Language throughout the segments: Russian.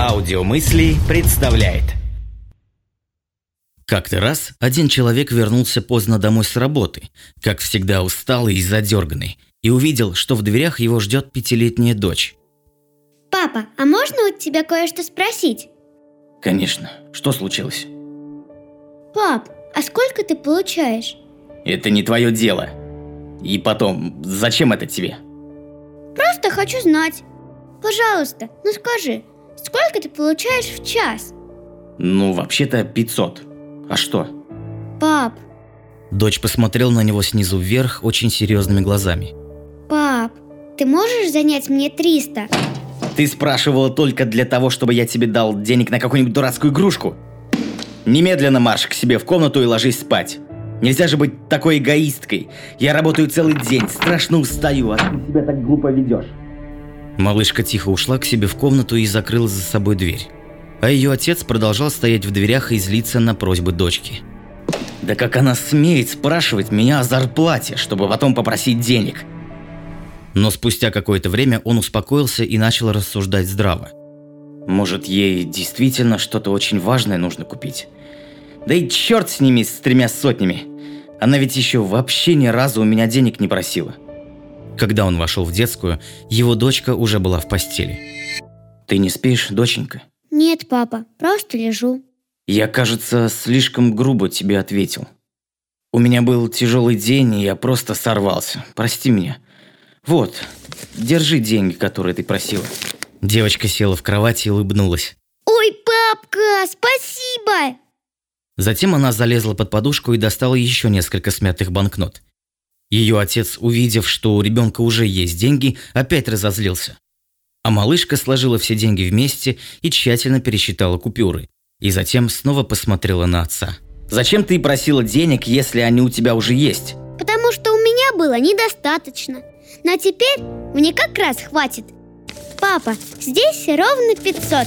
Аудиомысли представляет. Как-то раз один человек вернулся поздно домой с работы, как всегда усталый и задерганный, и увидел, что в дверях его ждет 5-летняя дочь. Папа, а можно у тебя кое-что спросить? Конечно. Что случилось? Пап, а сколько ты получаешь? Это не твое дело. И потом, зачем это тебе? Просто хочу знать. Пожалуйста, ну скажи, сколько ты получаешь в час? Ну, вообще-то 500. А что? Пап, Дочь посмотрела на него снизу вверх очень серьезными глазами. пап, ты можешь занять мне 300? Ты спрашивала только для того, чтобы я тебе дал денег на какую-нибудь дурацкую игрушку? Немедленно марш к себе в комнату и ложись спать. Нельзя же быть такой эгоисткой. Я работаю целый день, страшно устаю, а ты себя так глупо ведешь. Малышка тихо ушла к себе в комнату и закрыла за собой дверь. А ее отец продолжал стоять в дверях и злиться на просьбы дочки. Да как она смеет спрашивать меня о зарплате, чтобы потом попросить денег? Но спустя какое-то время он успокоился и начал рассуждать здраво. Может, ей действительно что-то очень важное нужно купить? Да и черт с ними, с 300. Она ведь еще вообще ни разу у меня денег не просила. Когда он вошел в детскую, его дочка уже была в постели. Ты не спишь, доченька? Нет, папа, просто лежу. Я, кажется, слишком грубо тебе ответил. У меня был тяжелый день, и я просто сорвался. Прости меня. Вот, держи деньги, которые ты просила. Девочка села в кровати и улыбнулась. Ой, папка, спасибо! Затем она залезла под подушку и достала еще несколько смятых банкнот. Ее отец, увидев, что у ребенка уже есть деньги, опять разозлился. А малышка сложила все деньги вместе и тщательно пересчитала купюры. И затем снова посмотрела на отца. «Зачем ты просила денег, если они у тебя уже есть?» Потому что у меня было недостаточно. Но теперь мне как раз хватит. Папа, здесь ровно 500.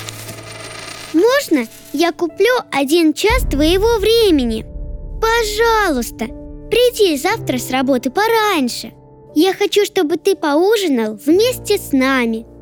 Можно я куплю 1 час твоего времени? Пожалуйста, приди завтра с работы пораньше. Я хочу, чтобы ты поужинал вместе с нами.